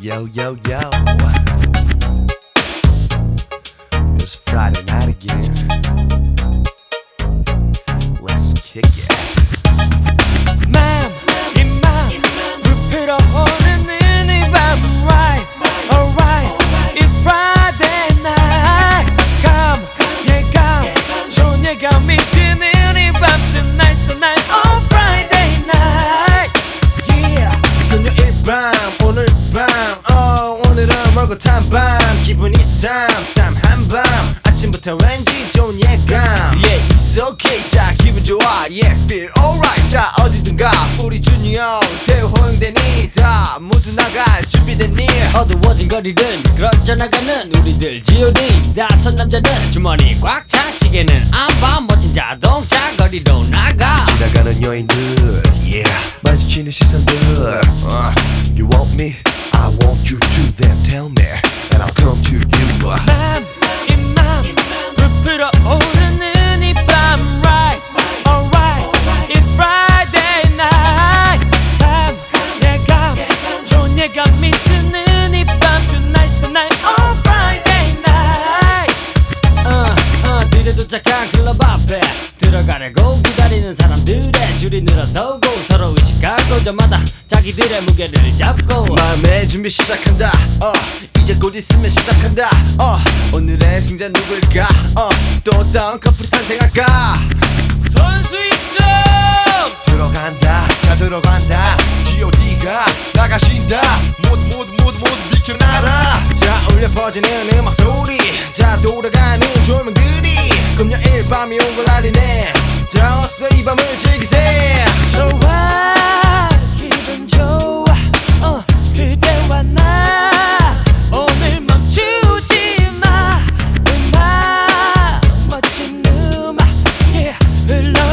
Yo, yo, yo. It's Friday night again. Let's kick it. 맘, 이 맘, 불필요 없는 이 밤. Right, alright, it's Friday night. Come, 예감, 좋은 예감이 드는 이 밤. Tonight's the night on Friday night. Yeah. 금요일 밤, 오늘 밤, 오늘은 멀고 탄 밤. 기분이 쌈한 밤. 아침부터 왠지 좋은 예감. Yeah, it's okay. 자, 기분 좋아. Yeah, feel alright. 자, 어디든가 우리 준이 형, 태우 호영대니 다 모두 나갈 준비됐니? 어두워진 거리를 미끄러져 나가는 우리들 G.O.D. 다섯 남자는 주머니 꽉 차. 시계는 안봐. 멋진 자동차 거리로 나가. 지나가는 여인들, yeah, 마주치는 시선들. You want me? I want you to them. Tell me, and I'll come to you. 맘, 이 맘, 불필요 오르는 이 밤. Right, alright, it's Friday night. 밤, 예감, 좋은 예감이 드는 이 밤. Tonight's the night on Friday night. 뒤에 도착한 클럽 앞에 들어가려고 기다리는 사람들의 줄이 늘어서고 서로 의식하고 저마다 자기들의 무게를 잡고 마음의 준비 시작한다. 이제 곧 있으면 시작한다. 오늘의 승자 누굴까? 또 어떤 커플이 탄생할까? 선수 입장. 들어간다. 자, 들어간다. G.O.D가 나가신다. 모두 비켜나라. 자, 울려 퍼지는 음악 소리. 자, 돌아가는 조명들이 금요일 밤이 온 걸 알리네. 자, 어서 이 밤을 즐기세. 좋아, 기분 좋아. 그대와 나 오늘 멈추지 마. 음악, 멋진 음악, yeah, 흘러